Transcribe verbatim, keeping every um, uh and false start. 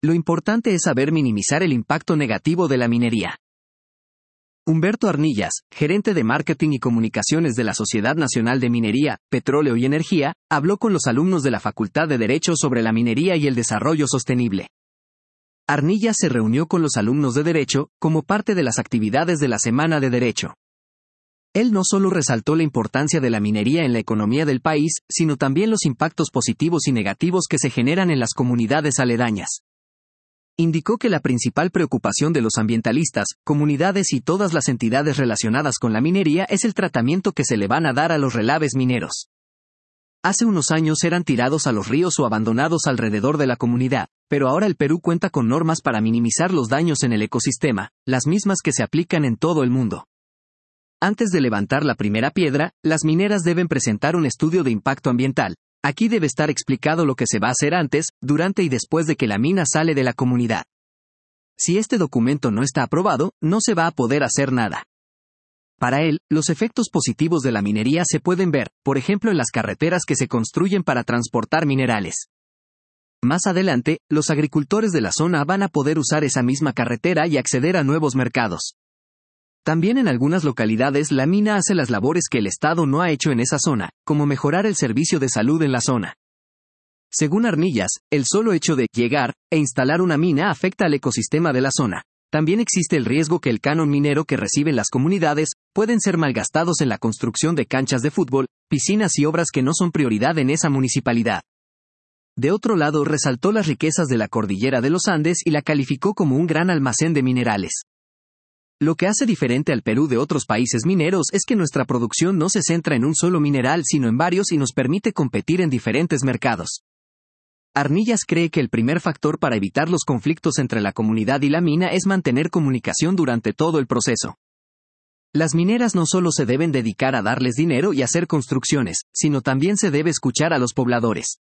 Lo importante es saber minimizar el impacto negativo de la minería. Humberto Arnillas, gerente de Marketing y Comunicaciones de la Sociedad Nacional de Minería, Petróleo y Energía, habló con los alumnos de la Facultad de Derecho sobre la minería y el desarrollo sostenible. Arnillas se reunió con los alumnos de Derecho, como parte de las actividades de la Semana de Derecho. Él no solo resaltó la importancia de la minería en la economía del país, sino también los impactos positivos y negativos que se generan en las comunidades aledañas. Indicó que la principal preocupación de los ambientalistas, comunidades y todas las entidades relacionadas con la minería es el tratamiento que se le van a dar a los relaves mineros. Hace unos años eran tirados a los ríos o abandonados alrededor de la comunidad, pero ahora el Perú cuenta con normas para minimizar los daños en el ecosistema, las mismas que se aplican en todo el mundo. Antes de levantar la primera piedra, las mineras deben presentar un estudio de impacto ambiental. Aquí debe estar explicado lo que se va a hacer antes, durante y después de que la mina sale de la comunidad. Si este documento no está aprobado, no se va a poder hacer nada. Para él, los efectos positivos de la minería se pueden ver, por ejemplo en las carreteras que se construyen para transportar minerales. Más adelante, los agricultores de la zona van a poder usar esa misma carretera y acceder a nuevos mercados. También en algunas localidades la mina hace las labores que el Estado no ha hecho en esa zona, como mejorar el servicio de salud en la zona. Según Arnillas, el solo hecho de llegar e instalar una mina afecta al ecosistema de la zona. También existe el riesgo que el canon minero que reciben las comunidades pueden ser malgastados en la construcción de canchas de fútbol, piscinas y obras que no son prioridad en esa municipalidad. De otro lado, resaltó las riquezas de la cordillera de los Andes y la calificó como un gran almacén de minerales. Lo que hace diferente al Perú de otros países mineros es que nuestra producción no se centra en un solo mineral sino en varios y nos permite competir en diferentes mercados. Arnillas cree que el primer factor para evitar los conflictos entre la comunidad y la mina es mantener comunicación durante todo el proceso. Las mineras no solo se deben dedicar a darles dinero y hacer construcciones, sino también se debe escuchar a los pobladores.